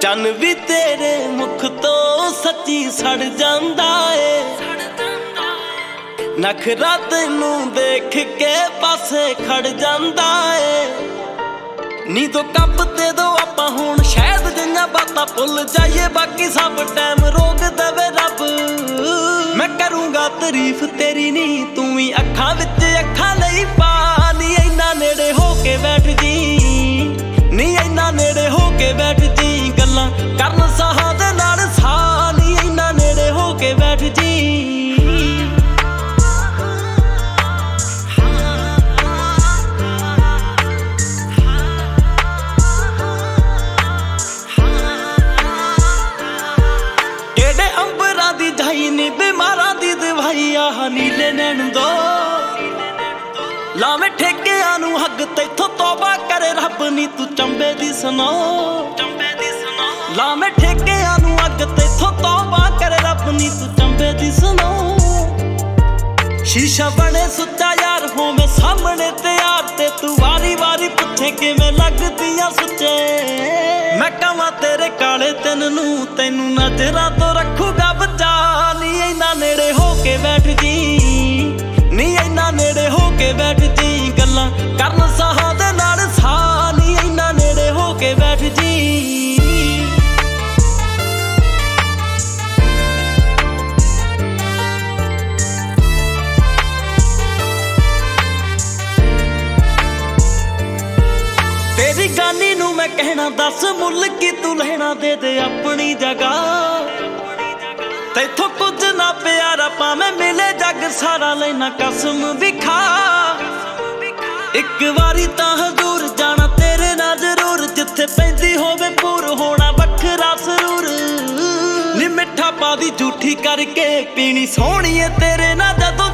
ਚੰਨ ਵੀ ਤੇਰੇ ਮੁਖ ਤੋਂ ਸੱਚੀ ਸੜ ਜਾਂਦਾ ਏ। ਨਖਰਾ ਤੈਨੂੰ ਦੇਖ ਕੇ ਪਾਸੇ ਖੜ ਜਾਂਦਾ ਏ। ਨੀ ਤੋਂ ਕੱਪ ਤੇ ਦੋ ਆਪਾਂ ਹੁਣ ਸ਼ਾਇਦ ਜਿੰਨਾ ਬਾਤਾਂ ਭੁੱਲ ਜਾਈਏ, ਬਾਕੀ ਸਭ ਟਾਈਮ ਰੋਕ ਦੇਵੇ ਰੱਬ। ਮੈਂ ਕਰੂੰਗਾ ਤਾਰੀਫ ਤੇਰੀ ਨੀ ਤੂੰ ਵੀ ਅੱਖਾਂ ਵਿੱਚ ਅੱਖਾਂ ਲਈ ਪਾ। ਨੀ ਇੰਨਾ ਨੇੜੇ ਹੋ ਕੇ ਬੈਠ ਜੀ, ਨੀ ਇੰਨਾ ਨੇੜੇ ਹੋ ਕੇ ਬੈਠ ਜੀ, ਗੱਲਾਂ ਕਰਨ ਸਾਹਾਂ ਦੇ ਨਾਲ ਸਾਹ। ਨੀ ਇੰਨਾ ਨੇੜੇ ਹੋ ਕੇ ਬੈਠ ਜੀ। ਨੀ ਬਿਮਾਰਾਂ ਦੀ ਦਵਾਈ ਆਹ ਨੀਲੇ ਨੈਣ ਦੋ ਲਾਵੇਂ ਠੇਕਿਆਂ ਨੂੰ ਹੱਗ ਤੈਥੋਂ ਤੋਬਾ ਕਰੇ ਰੱਬ। ਨੀ ਤੂੰ ਚੰਬੇ ਦੀ ਸੁਣੋ ਲਾਵੇਂ ਠੇਕਿਆਂ ਨੂੰ ਹੱਗ ਤੈਥੋਂ ਤੋਬਾ ਕਰੇ ਰੱਬ। ਨੀ ਤੂੰ ਚੰਬੇ ਦੀ ਸੁਣੋ ਸ਼ੀਸ਼ਾ ਬਣੇ ਸੁੱਚਾ ਯਾਰ ਹੋਵੇਂ ਸਾਹਮਣੇ ਤਿਆਰ, ਤੇ ਤੂੰ ਵਾਰੀ ਵਾਰੀ ਪੁੱਛੇ ਕਿਵੇਂ ਲੱਗਦੀਆਂ ਸੁੱਚੇ। ਮੈਂ ਕਵਾਂ ਤੇਰੇ ਕਾਲੇ ਤਿੰਨ ਨੂੰ ਤੈਨੂੰ ਨਜ਼ਰਾਂ ਤੋਂ ਰੱਖੂਗਾ ਬਚਾ। ਨੀ ਇੰਨਾ ਨੇੜੇ ਹੋ ਕੇ ਬੈਠ ਜੀ, ਨੀ ਇੰਨਾ ਨੇੜੇ ਹੋ ਕੇ ਬੈਠ ਜੀ, ਗੱਲਾਂ ਕਰਨ ਸਾਹਾਂ ਦੇ ਨਾਲ ਸਾਹ। ਨੀ ਇੰਨਾ ਨੇੜੇ ਹੋ ਕੇ ਬੈਠ ਜੀ। ਤੇਰੀ ਗਾਨੀ ਨੂੰ ਮੈਂ ਕਹਿਣਾ ਦੱਸ ਮੁੱਲ ਕੀ ਤੂੰ ਲੈਣਾ, ਦੇ ਦੇ ਆਪਣੀ ਜਗ੍ਹਾ। ਤੈਥੋਂ ਕੁਝ ਨਾ ਪਿਆਰਾ ਭਾਵੇਂ ਮਿਲੇ ਜੱਗ ਸਾਰਾ, ਲੈਣਾ ਕਸਮ ਵੀ ਖਾ। ਇੱਕ ਵਾਰੀ ਤਾਂ ਹਜ਼ੂਰ ਜਾਣਾ ਤੇਰੇ ਨਾਲ ਜ਼ਰੂਰ, ਜਿੱਥੇ ਪੈਂਦੀ ਹੋਵੇ ਪੂਰ ਹੋਣਾ ਵੱਖਰਾ ਸਰੂਰ। ਨੀ ਮਿੱਠਾ ਪਾ ਦੀ ਝੂਠੀ ਕਰਕੇ ਪੀਣੀ ਸੋਹਣੀਏ ਤੇਰੇ ਨਾਲ ਜਦੋਂ